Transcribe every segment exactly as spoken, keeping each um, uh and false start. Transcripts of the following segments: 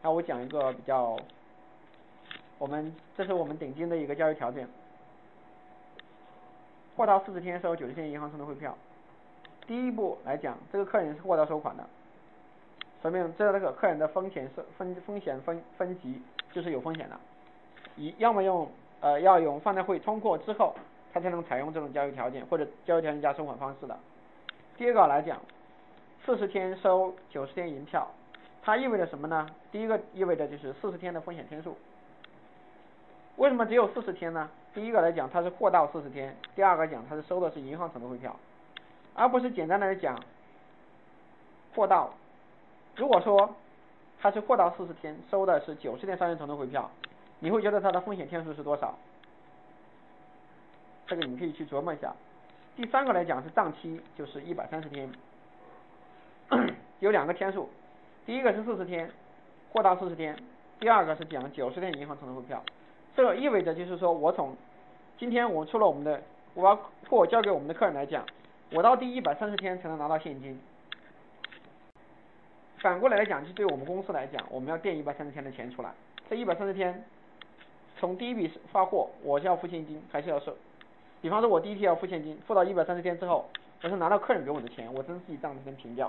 那我讲一个比较，我们这是我们顶尖的一个交易条件，货到四十天收九十天银行承诺汇票。第一步来讲，这个客人是货到收款的，说明这这个客人的风险是分风险分分级就是有风险的，一要么用呃要用放贷会通过之后，他才能采用这种交易条件或者交易条件加收款方式的。第二个来讲，四十天收九十天银票，它意味着什么呢？第一个意味着就是四十天的风险天数。为什么只有四十天呢？第一个来讲，它是货到四十天；第二个讲，它是收的是银行承诺汇票，而不是简单的讲货到。如果说它是货到四十天，收的是九十天商业承诺汇票，你会觉得它的风险天数是多少？这个你可以去琢磨一下。第三个来讲是账期，就是一百三十天，有两个天数，第一个是四十天，货到四十天；第二个是讲九十天银行承诺汇票。这个意味着就是说我从今天我出了我们的我把货交给我们的客人来讲，我到第一百三十天才能拿到现金。反过来来讲，就对我们公司来讲，我们要垫一百三十天的钱出来。这一百三十天，从第一笔发货，我是要付现金还是要收？比方说，我第一天要付现金，付到一百三十天之后，我是拿到客人给我的钱，我真自己账才能平掉。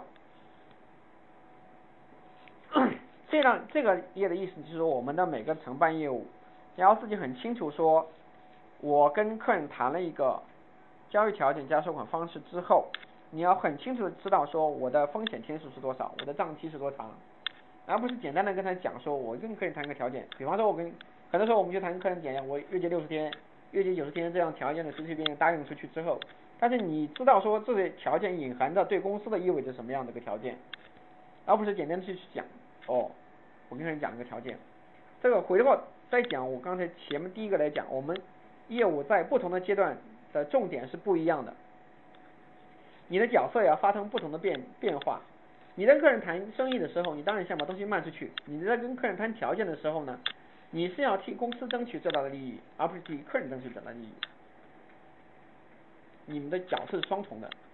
这样这个业的意思就是说，我们的每个承办业务，然后自己很清楚说，我跟客人谈了一个交易条件加收款方式之后，你要很清楚的知道说我的风险天数是多少，我的账期是多长，而不是简单的跟他讲说，我跟客人谈一个条件，比方说我跟很多时候我们就谈跟客人讲，我月结六十天、月结九十天这样条件的随随便便答应出去之后，但是你知道说这些条件隐含的对公司的意味着什么样的一个条件，而不是简单的去讲，哦，我跟客人讲一个条件，这个回头再讲我刚才前面第一个来讲，我们业务在不同的阶段的重点是不一样的，你的角色也要发生不同的变变化。你跟客人谈生意的时候，你当然想把东西卖出去；你在跟客人谈条件的时候呢，你是要替公司争取最大的利益，而不是替客人争取最大的利益。你们的角色是双重的。